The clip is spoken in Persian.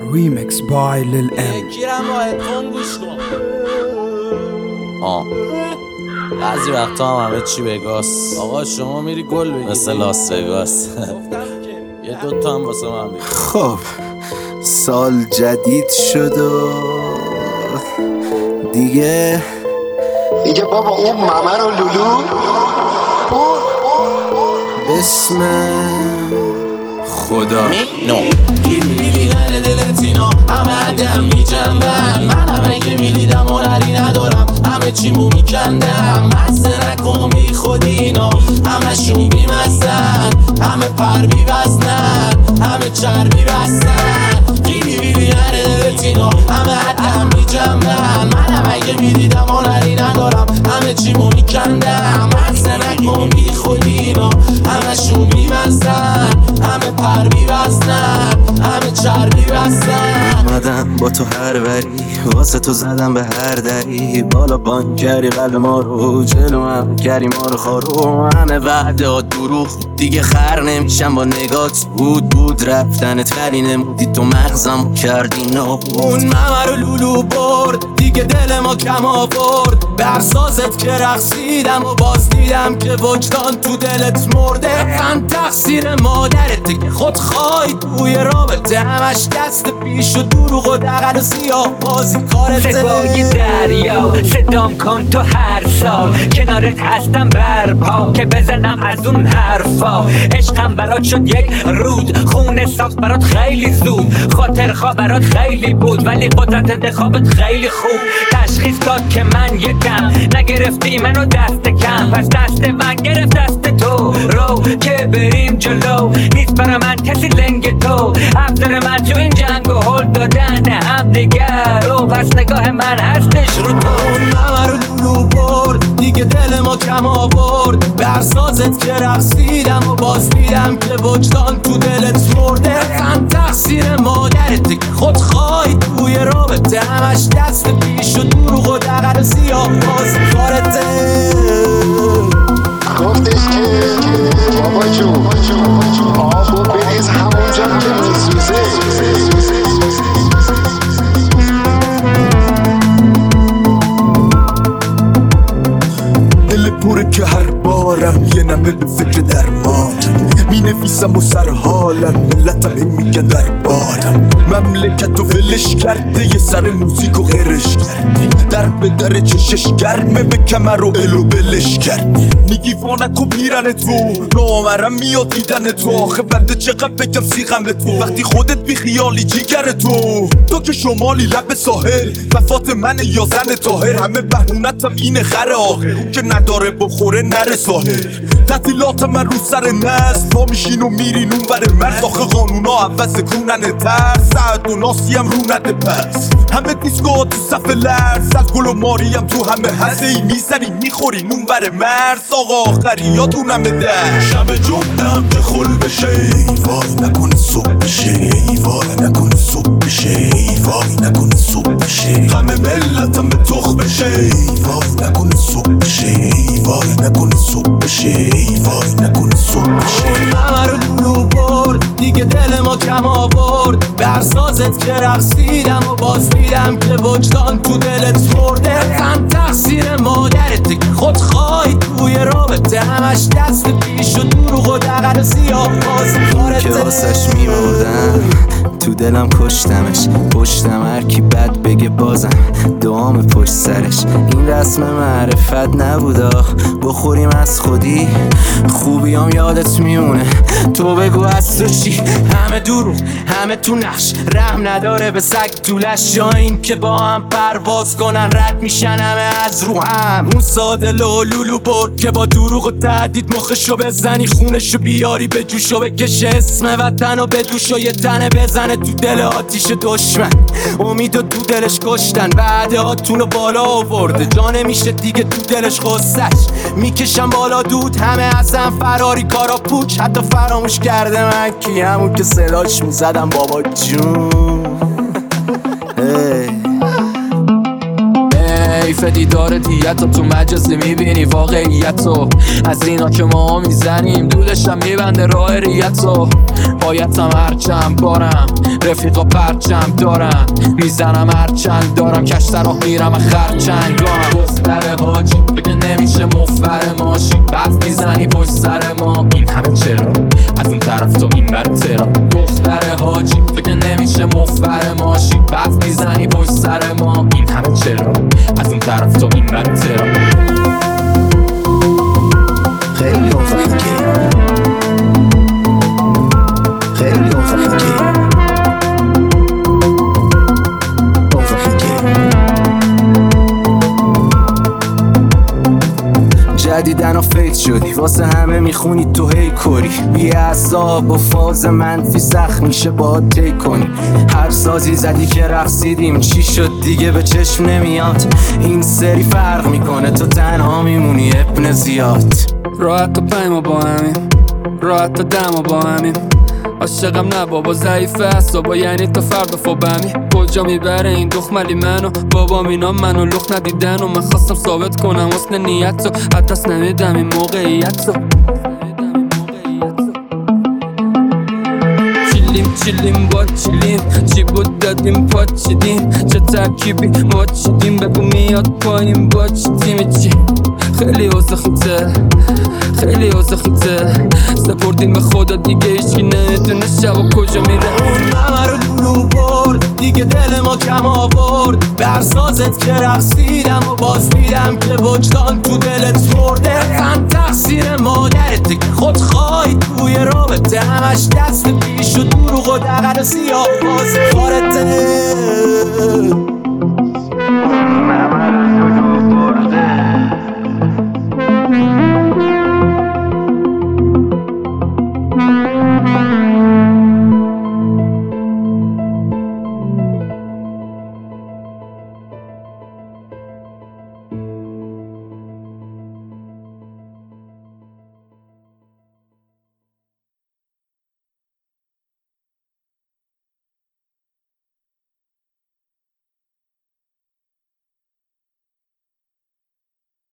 Remix by Lil M. گیرم با هدفون گوش کن. بعضی وقتا هم همه چی بگاست. آقا شما میری گل بگیری مثل لاس وگاس. یه دوتا هم واسه من بگیر. خب سال جدید شد و دیگه بابا اون ممه رو لولو بسم خدا میلی نره دلت اینا همه عدم میجنبن من همه که میدیدم هنری ندارم همه چیمو میکندم مزه نکن بی خودی اینا همه شون بیمستن همه پر بیوزنن همه چربی بستن میلی نره دلت اینا همه عدم میجنبن من همه که میدیدم هنری ندارم همه چیمو میکندم مزه نکن بی خودی اینا همه شون بیمستن همه پر بیوزنن همه چربی بستن اومدم با تو هر وری واسه تو زدم به هر دری بالا بان کردی قلب ما رو جلو هم کردی ما رو خارو همه وعده ها دروغ دیگه خر نمیشم با نگات بود رفتنت ولی نمودی تو مغزم کردی اون ممه رو لولو برد دیگه دل ما کم آورد برسازت که رقصیدم و باز دیدم که وجدان تو دلت مرده من تقصیر مادرت که خود خواهی توی رابطه همش دست پیش و دروغ و دقل و سیاه بازی کارته صدای دریا صدام کن تو هر سال کنارت هستم برپا که بزنم از اون حرفا عشقم برات شد یک رود خونه ساخت برات خیلی زود خاطرخواه برات خیلی بود ولی قدرت انتخابت خیلی خوب تشخیص داد که من یکم نگرفتی منو دست کم پس دست من گرفت دست تو رو که بریم جلو نیست برا من کسی لنگ تو افضل من تو این جنگ و هل دادن هم دیگر رو پس نگاه من هستش رو تو اون ممه رو لولو برد دیگه دل ما کم آورد برسازت که رقصیدم و باز دیدم که وجدان تو دلت مرده من تقصیر مادرت که خود خواهی توی رابطه همش دست پیش و دروغ و دقل و سیاه بازی کارته گفتش که بابا جون آب و بریز همونجا که میسوزه دل پره که هر بارم یه نمه به فکر درمان می نویسم و سر حالم ملتم این میگن در بارم مملکت و ولش کرده یه سر موزیک و غیرش کردی در به در چشش گرمه به کمر و الو بلش کردی میگی وانکو میرن تو نامرم میاد دیدن تو آخه بنده چقدر بگم سیغم تو وقتی خودت بی خیالی جیگر تو که شمالی لب ساحل وفات من یا زن طاهر همه بهونتم اینه خر آخر که نداره بخوره نره ساحل تعطیلات من رو سر نست پا میشین و میرین اون بر مرز آخه قانونا عوض کنن ترس سعد و ناسی هم رو نده پس همه دیسکو تو صف لرز از گل و ماریم تو همه هسته ای میزنی میخورین اون بر مرز آقا آخری یادون همه در شب جمعم که خل بشه وای نکنه صبح بشه وای نکنه صبح بشه وای نکنه صبح بشه همه ملتم به تخ بشه وای نکنه صبح بشه وای نکنه صبح بشه وای نکنه صبح بشه ممه رو لولو برد دیگه دل ما کم آورد برسازت که رقصیدم و باز دیدم که وجدان تو دلت مرده من تقصیر مادرت که خود خواهی توی رابطه همش دست پیش و دروغ و دقل و سیاه بازی کارته که واسش میمردم تو دلم کشتمش پشتم هر کی بد بگه بازم دعام پشت سرش این رسم معرفت نبود آخ بخوریم از خودی خوبیام یادت میمونه تو بگو از تو چی همه دروغ همه تو نقش رحم نداره به سگ طولش یا این که با هم پرواز کنن رد میشن همه از رو هم اون ساده لولو برد که با دروغ و تهدید مخشو بزنی خونشو بیاری به جوشو بکشه اسم وطن و به دوشو یه تنه بزنه تو دل آتیش دشمن امید و تو دلش کشتن بعد هاتونو بالا آورده جا نمیشه دیگه تو دلش غصهش میکشم بالا دود همه ازم فراری کارا پوچ حتی فراموش کرده من کی همون که صداش میزدم بابا جون ردیف دیدار دیت تو مجازی میبینی واقعیتو از اینا که ما میزنیم دودشم میبنده راه ریتو بایدم هرچند بارم رفیقا پرچم دارم میزنم هرچند دارم کش راه میرم خرچنگام دختر حاجی بگه نمیشه مفر ماشی بعد میزنی پشت سر ما این همه چرا از اون طرف تو این بر ترا دختر حاجی بگه نمیشه مفر ماشی بعد میزنی پشت سر ما این همه چرا از اون طرف تو این بر ترا خیلی اوضاعی خیلی اوضاعی جدیدن و فیت شدی واسه همه میخونی تو هی کوری بی عذاب و فاز منفی سخت میشه با تی کنی هر سازی زدی که رقصیدیم چی شد دیگه به چشم نمیاد این سری فرق میکنه تو تنها میمونی ابن زیاد راحت تا پیما با همین راحت تا دما با همین عاشقم نه بابا ضعیفه اصابا یعنی تا فردا فوبمی کجا میبره این دخملی منو بابا اینا منو لخ ندیدن و من خواستم ثابت کنم حسن نیت رو حدست نمیدم این موقعیت رو چیلیم با چیلیم چی بود دادیم پاچیدیم چه ترکیبی ما چیدیم بگو میاد پایین با چی تیمی چی خیلی اوزخیته خیلی اوزخیته سپردیم به خدا دیگه هیچکی نمیدونه شب و کجا میره اون همه رو لولو برد دیگه دل ما کم آورد بر سازت که رقصیدم و باز میدم که وجدان تو دلت مرده هم تقصیر مادرته که خود خواهی توی رابطه همش دست پیش و دروغ و دقل و سیاه باز خارته